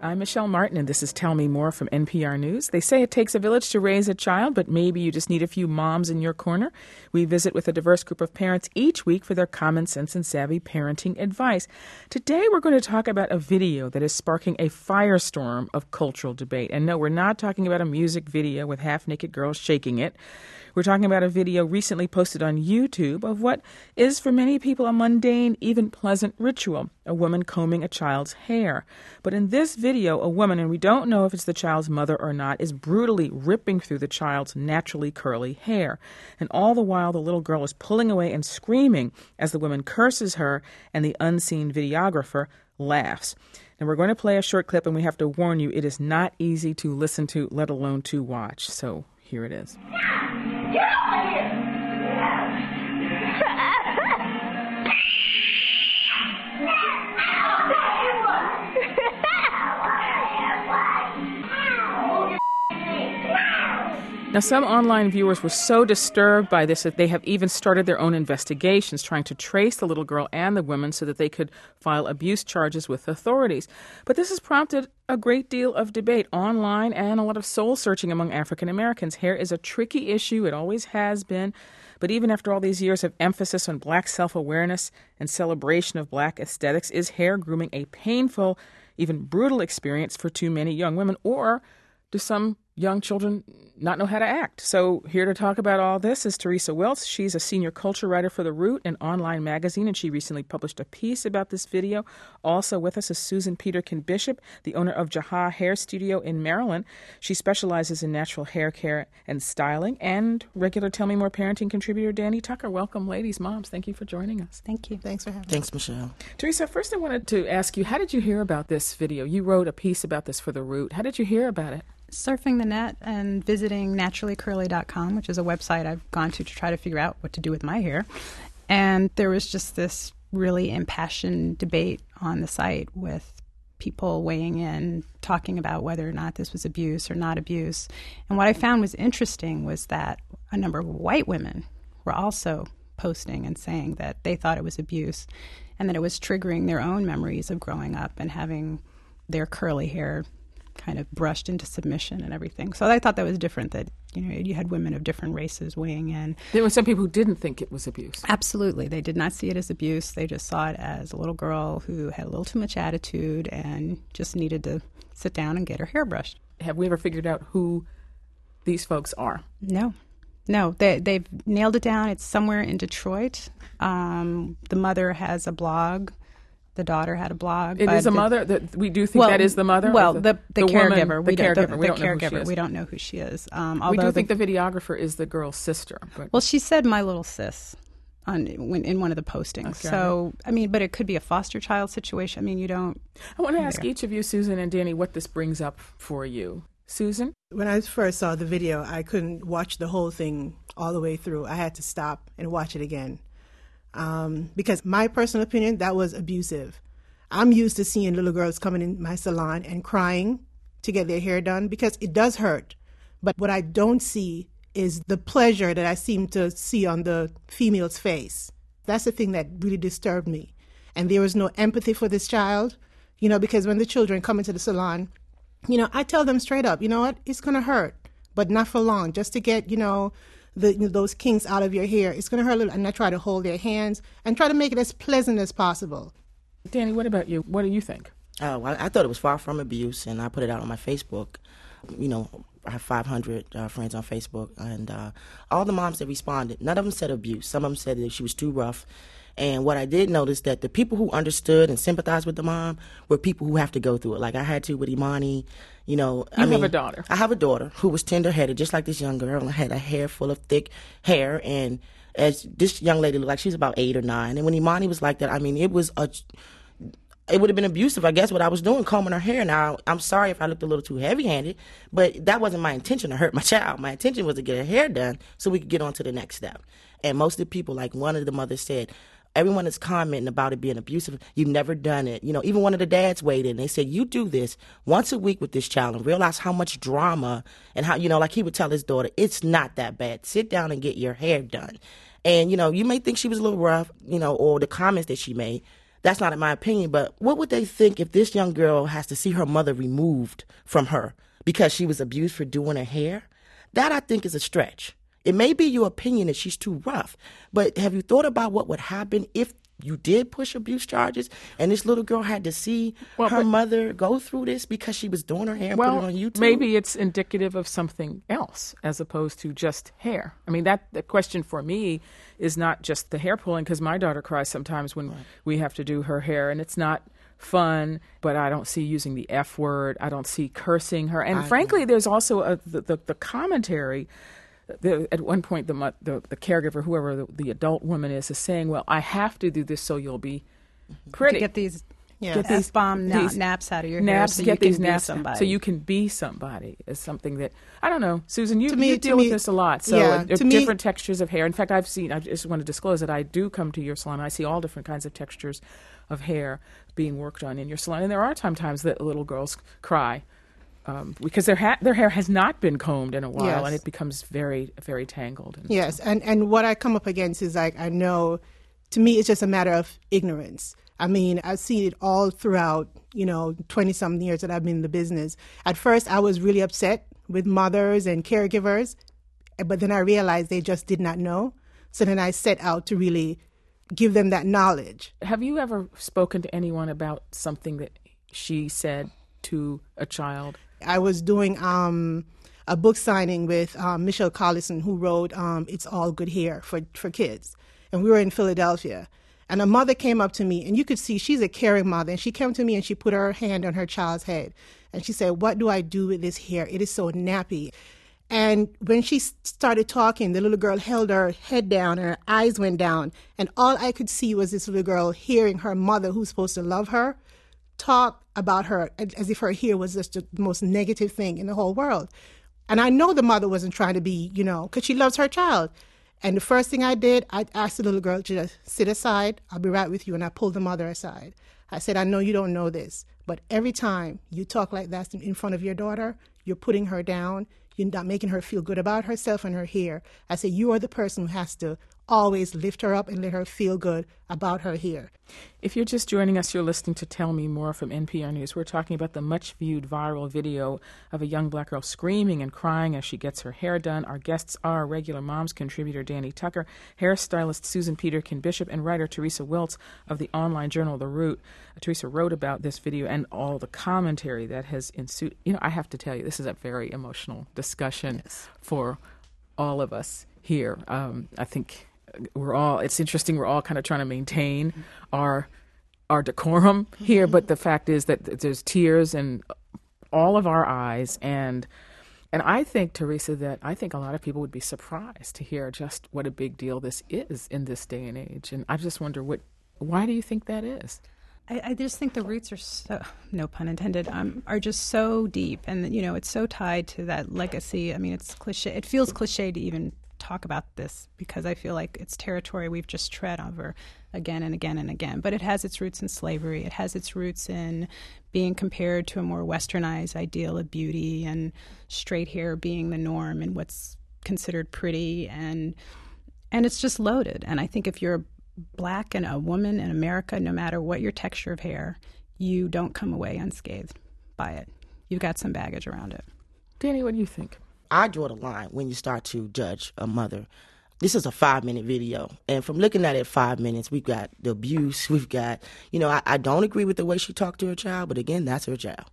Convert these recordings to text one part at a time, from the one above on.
I'm Michelle Martin, and this is Tell Me More from NPR News. They say it takes a village to raise a child, but maybe you just need a few moms in your corner. We visit with a diverse group of parents each week for their common sense and savvy parenting advice. Today, we're going to talk about a video that is sparking a firestorm of cultural debate. And no, we're not talking about a music video with half-naked girls shaking it. We're talking about a video recently posted on YouTube of what is for many people a mundane, even pleasant ritual, a woman combing a child's hair. But in this video, a woman, and we don't know if it's the child's mother or not, is brutally ripping through the child's naturally curly hair. And all the while, the little girl is pulling away and screaming as the woman curses her and the unseen videographer laughs. And we're going to play a short clip, and we have to warn you, it is not easy to listen to, let alone to watch. So here it is. Get over here! Now, some online viewers were so disturbed by this that they have even started their own investigations, trying to trace the little girl and the woman so that they could file abuse charges with authorities. But this has prompted a great deal of debate online and a lot of soul-searching among African Americans. Hair is a tricky issue. It always has been. But even after all these years of emphasis on black self-awareness and celebration of black aesthetics, is hair grooming a painful, even brutal experience for too many young women? Or do some young children not know how to act? So here to talk about all this is Teresa Wiltz. She's a senior culture writer for The Root, an online magazine, and she recently published a piece about this video. Also with us is Susan Peterkin Bishop, the owner of Jaha Hair Studio in Maryland. She specializes in natural hair care and styling. And regular Tell Me More parenting contributor Danny Tucker. Welcome, ladies, moms. Thank you for joining us. Thank you. Thanks for having me. Thanks, Michelle. Teresa, first I wanted to ask you, how did you hear about this video? You wrote a piece about this for The Root. How did you hear about it? Surfing the net and visiting naturallycurly.com, which is a website I've gone to try to figure out what to do with my hair. And there was just this really impassioned debate on the site with people weighing in, talking about whether or not this was abuse or not abuse. And what I found was interesting was that a number of white women were also posting and saying that they thought it was abuse and that it was triggering their own memories of growing up and having their curly hair kind of brushed into submission and everything. So I thought that was different, that, you know, you had women of different races weighing in. There were some people who didn't think it was abuse. Absolutely. They did not see it as abuse. They just saw it as a little girl who had a little too much attitude and just needed to sit down and get her hair brushed. Have we ever figured out who these folks are? No. They've nailed it down. It's somewhere in Detroit. The mother has a blog. The daughter had a blog. It is a mother? We do think that is the mother? Well, the caregiver. Woman, the caregiver. We don't know who she is. We don't know who she is. We do think the videographer is the girl's sister. But. Well, she said my little sis in one of the postings. Okay. So, I mean, but it could be a foster child situation. I mean, you don't... I want to ask each of you, Susan and Danny, what this brings up for you. Susan? When I first saw the video, I couldn't watch the whole thing all the way through. I had to stop and watch it again. Because my personal opinion, that was abusive. I'm used to seeing little girls coming in my salon and crying to get their hair done because it does hurt. But what I don't see is the pleasure that I seem to see on the female's face. That's the thing that really disturbed me. And there was no empathy for this child, you know, because when the children come into the salon, you know, I tell them straight up, you know what, it's going to hurt, but not for long, just to get, those kinks out of your hair. It's going to hurt a little, and I try to hold their hands and try to make it as pleasant as possible. Danny, what about you? What do you think? Well, I thought it was far from abuse, and I put it out on my Facebook. You know, I have 500 friends on Facebook, and all the moms that responded, none of them said abuse. Some of them said that she was too rough. And what I did notice that the people who understood and sympathized with the mom were people who have to go through it. Like I had to with Imani, you know. You have a daughter. I have a daughter who was tender-headed, just like this young girl, and had a hair full of thick hair. And as this young lady looked like she was about 8 or 9. And when Imani was like that, I mean, it would have been abusive, I guess, what I was doing, combing her hair. Now, I'm sorry if I looked a little too heavy-handed, but that wasn't my intention to hurt my child. My intention was to get her hair done so we could get on to the next step. And most of the people, like one of the mothers said, everyone is commenting about it being abusive. You've never done it. You know, even one of the dads weighed in. They said, you do this once a week with this child and realize how much drama and how, you know, like he would tell his daughter, it's not that bad. Sit down and get your hair done. And, you know, you may think she was a little rough, you know, or the comments that she made. That's not in my opinion, but what would they think if this young girl has to see her mother removed from her because she was abused for doing her hair? That, I think, is a stretch. It may be your opinion that she's too rough, but have you thought about what would happen if you did push abuse charges and this little girl had to see her mother go through this because she was doing her hair and put it on YouTube? Maybe it's indicative of something else as opposed to just hair. I mean, the question for me is not just the hair pulling, because my daughter cries sometimes when we have to do her hair, and it's not fun, but I don't see using the F word. I don't see cursing her. And frankly, there's also the commentary. At one point, the caregiver, whoever the adult woman is saying, well, I have to do this so you'll be pretty. To get these Get these F-bomb naps out of your hair so you can be somebody. So you can be somebody is something that, I don't know, Susan, you deal with this a lot. So different textures of hair. In fact, I just want to disclose that I do come to your salon. I see all different kinds of textures of hair being worked on in your salon. And there are times that little girls cry because their hair has not been combed in a while, and it becomes very, very tangled. Yes, and what I come up against is, like, I know, to me, it's just a matter of ignorance. I mean, I've seen it all throughout, 20-something years that I've been in the business. At first, I was really upset with mothers and caregivers, but then I realized they just did not know. So then I set out to really give them that knowledge. Have you ever spoken to anyone about something that she said to a child? I was doing a book signing with Michelle Collison, who wrote It's All Good Here for kids. And we were in Philadelphia. And a mother came up to me, and you could see she's a caring mother. And she came to me and she put her hand on her child's head. And she said, "What do I do with this hair? It is so nappy." And when she started talking, the little girl held her head down and her eyes went down. And all I could see was this little girl hearing her mother, who's supposed to love her, talk about her as if her hair was just the most negative thing in the whole world. And I know the mother wasn't trying to be, because she loves her child. And the first thing I did, I asked the little girl to just sit aside. I'll be right with you. And I pulled the mother aside. I said, "I know you don't know this, but every time you talk like that in front of your daughter, you're putting her down. You're not making her feel good about herself and her hair." I said, "You are the person who has to always lift her up and let her feel good about her hair." If you're just joining us, you're listening to Tell Me More from NPR News. We're talking about the much-viewed viral video of a young black girl screaming and crying as she gets her hair done. Our guests are Regular Moms contributor Danny Tucker, hairstylist Susan Peterkin Bishop, and writer Teresa Wiltz of the online journal The Root. Teresa wrote about this video and all the commentary that has ensued. I have to tell you, this is a very emotional discussion for all of us here. I think it's interesting, we're all kind of trying to maintain our decorum here, but the fact is that there's tears in all of our eyes, and I think, Teresa, that I think a lot of people would be surprised to hear just what a big deal this is in this day and age. And I just wonder, why do you think that is? I just think the roots are so, no pun intended, are just so deep, and it's so tied to that legacy. I mean, it's cliche. It feels cliche to even talk about this because I feel like it's territory we've just tread over again and again and again. But it has its roots in slavery. It has its roots in being compared to a more westernized ideal of beauty and straight hair being the norm and what's considered pretty, and it's just loaded. And I think if you're Black and a woman in America, no matter what your texture of hair, you don't come away unscathed by it. You've got some baggage around it. Danny, what do you think? I draw the line when you start to judge a mother. This is a 5-minute video. And from looking at it 5 minutes, we've got the abuse. We've got, I don't agree with the way she talked to her child, but again, that's her child.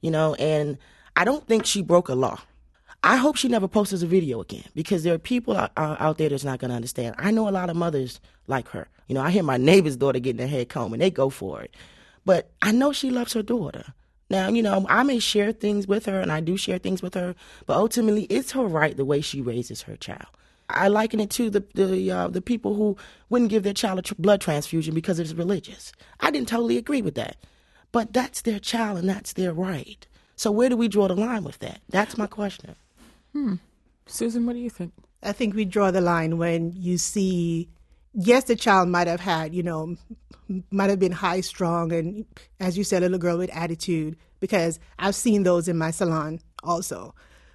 And I don't think she broke a law. I hope she never posts a video again because there are people out there that's not going to understand. I know a lot of mothers like her. I hear my neighbor's daughter getting her head combed and they go for it. But I know she loves her daughter. Now, I may share things with her, and I do share things with her, but ultimately it's her right the way she raises her child. I liken it to the people who wouldn't give their child a blood transfusion because it's religious. I didn't totally agree with that, but that's their child and that's their right. So where do we draw the line with that? That's my question. Susan, what do you think? I think we draw the line when you see, yes, the child might have had, might have been high strung and, as you said, a little girl with attitude, because I've seen those in my salon also.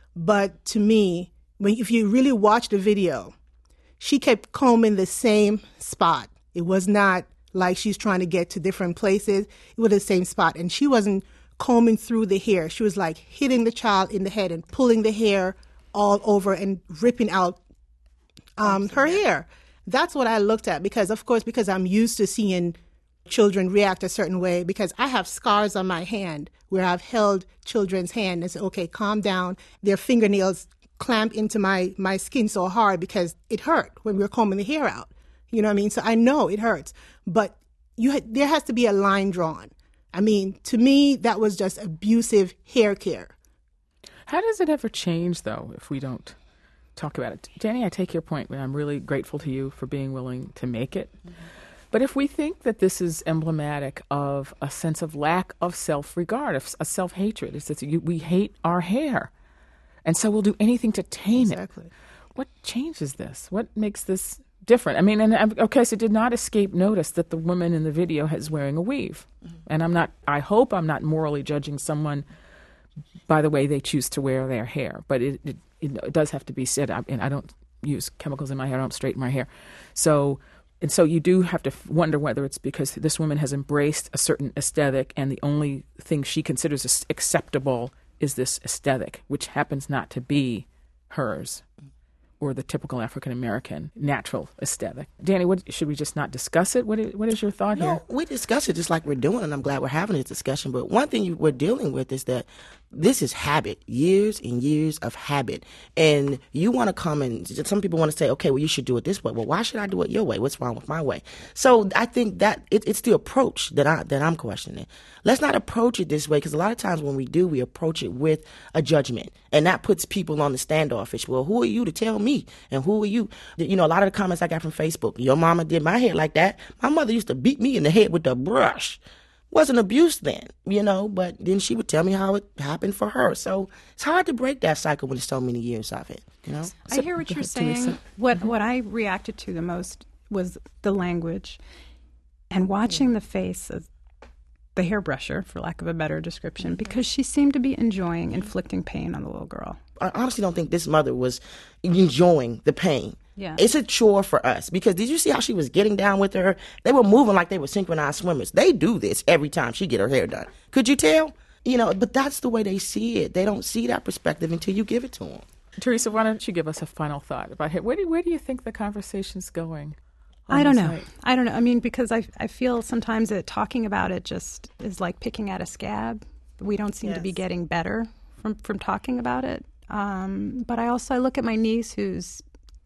But to me, if you really watch the video, she kept combing the same spot. It was not like she's trying to get to different places with the same spot. And she wasn't combing through the hair. She was like hitting the child in the head and pulling the hair all over and ripping out her hair. That's what I looked at because I'm used to seeing children react a certain way, because I have scars on my hand where I've held children's hand and said, okay, calm down. Their fingernails clamp into my skin so hard because it hurt when we were combing the hair out. You know what I mean? So I know it hurts, but there has to be a line drawn. I mean, to me, that was just abusive hair care. How does it ever change, though, if we don't talk about it? Danny, I take your point, and I'm really grateful to you for being willing to make it. Mm-hmm. But if we think that this is emblematic of a sense of lack of self-regard, of a self-hatred, it's that we hate our hair, and so we'll do anything to tame it. What changes this? What makes this different? I mean, and okay, so it did not escape notice that the woman in the video is wearing a weave. Mm-hmm. And I hope I'm not morally judging someone by the way they choose to wear their hair, but it does have to be said. And I don't use chemicals in my hair. I don't straighten my hair. So you do have to wonder whether it's because this woman has embraced a certain aesthetic and the only thing she considers acceptable is this aesthetic, which happens not to be hers or the typical African-American natural aesthetic. Danny, should we just not discuss it? What is your thought here? No, we discuss it just like we're doing, and I'm glad we're having this discussion. But one thing we're dealing with is that this is habit, years and years of habit. And you want to come and some people want to say, okay, well, you should do it this way. Well, why should I do it your way? What's wrong with my way? So I think that it's the approach that I'm questioning. Let's not approach it this way, because a lot of times when we do, we approach it with a judgment. And that puts people on the standoffish. Well, who are you to tell me? And who are you? You know, a lot of the comments I got from Facebook, your mama did my hair like that. My mother used to beat me in the head with a brush. Wasn't abuse then, you know, but then she would tell me how it happened for her. So it's hard to break that cycle when there's so many years of it, you know? I hear what you're saying. What I reacted to the most was the language and watching the face of the hairbrusher, for lack of a better description, because she seemed to be enjoying inflicting pain on the little girl. I honestly don't think this mother was enjoying the pain. Yeah. It's a chore for us, because did you see how she was getting down with her? They were moving like they were synchronized swimmers. They do this every time she get her hair done. Could you tell? You know, but that's the way they see it. They don't see that perspective until you give it to them. Teresa, why don't you give us a final thought about it? Where do you think the conversation's going? I don't know. I don't know. I mean, because I feel sometimes that talking about it just is like picking at a scab. We don't seem to be getting better from talking about it. But I look at my niece who's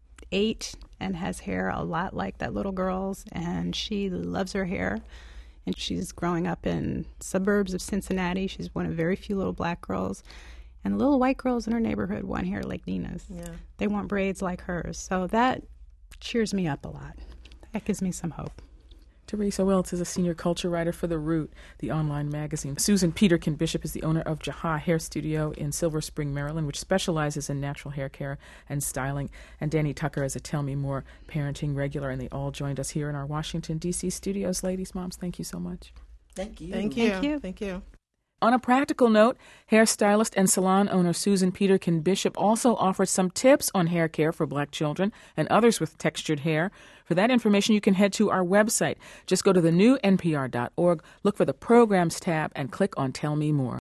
8 and has hair a lot like that little girl's, and she loves her hair. And she's growing up in suburbs of Cincinnati. She's one of very few little black girls. And the little white girls in her neighborhood want hair like Nina's. Yeah. They want braids like hers. So that cheers me up a lot. That gives me some hope. Teresa Wilts is a senior culture writer for The Root, the online magazine. Susan Peterkin Bishop is the owner of Jaha Hair Studio in Silver Spring, Maryland, which specializes in natural hair care and styling. And Danny Tucker is a Tell Me More parenting regular, and they all joined us here in our Washington, D.C. studios. Ladies, moms, thank you so much. Thank you. Thank you. Thank you. Thank you. On a practical note, hairstylist and salon owner Susan Peterkin Bishop also offers some tips on hair care for black children and others with textured hair. For that information, you can head to our website. Just go to thenewNPR.org, look for the Programs tab, and click on Tell Me More.